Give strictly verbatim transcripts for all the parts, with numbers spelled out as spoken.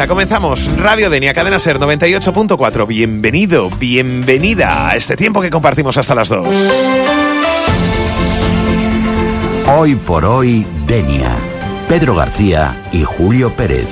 treinta. Comenzamos Radio Denia, Cadena Ser noventa y ocho punto cuatro. Bienvenido, bienvenida a este tiempo que compartimos hasta las dos. Hoy por hoy, Denia. Pedro García y Julio Pérez.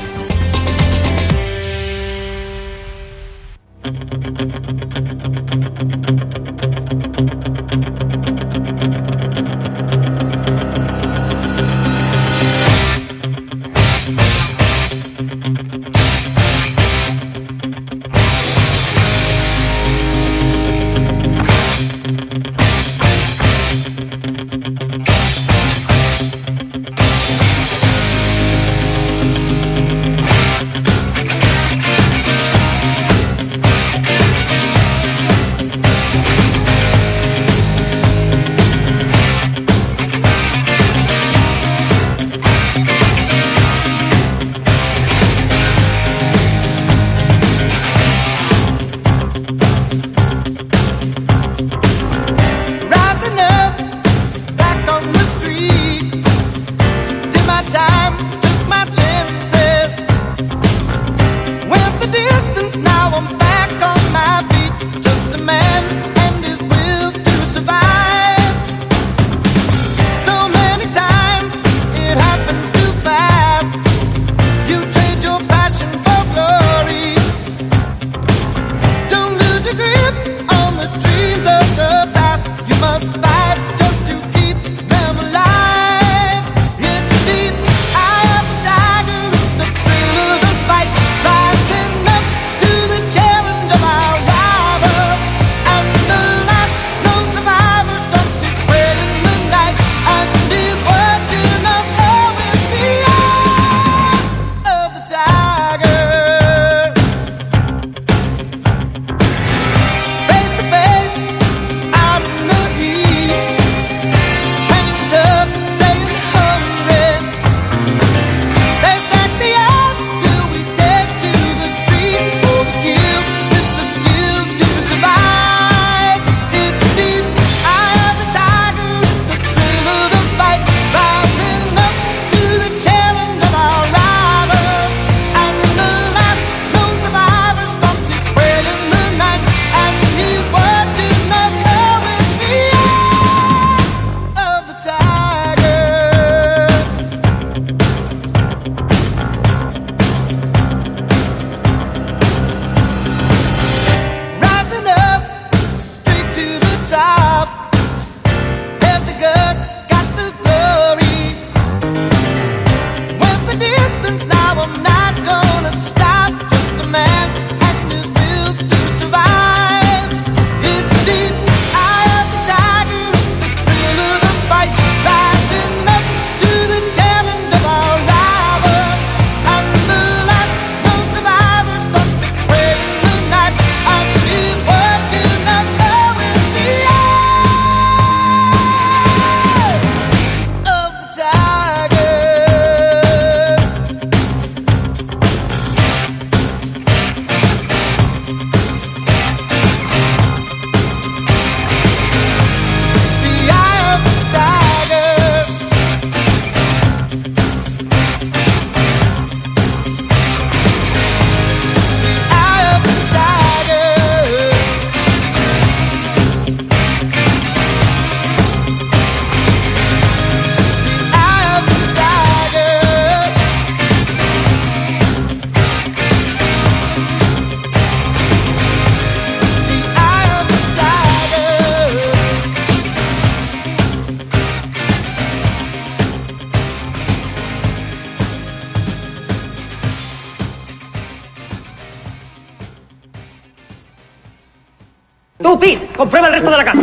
Tú, Pete, comprueba el resto de la casa.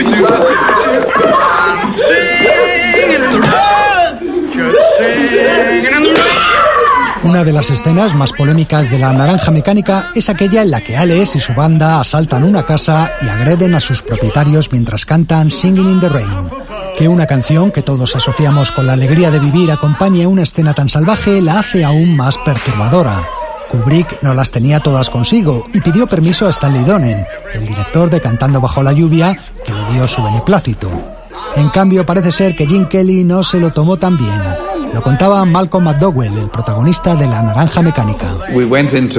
Una de las escenas más polémicas de La Naranja Mecánica es aquella en la que Alex y su banda asaltan una casa y agreden a sus propietarios mientras cantan Singing in the Rain. Que una canción que todos asociamos con la alegría de vivir acompañe a una escena tan salvaje la hace aún más perturbadora. Kubrick no las tenía todas consigo y pidió permiso a Stanley Donen, el director de Cantando bajo la lluvia, que le dio su beneplácito. En cambio, parece ser que Gene Kelly no se lo tomó tan bien. Lo contaba Malcolm McDowell, el protagonista de La Naranja Mecánica. We went into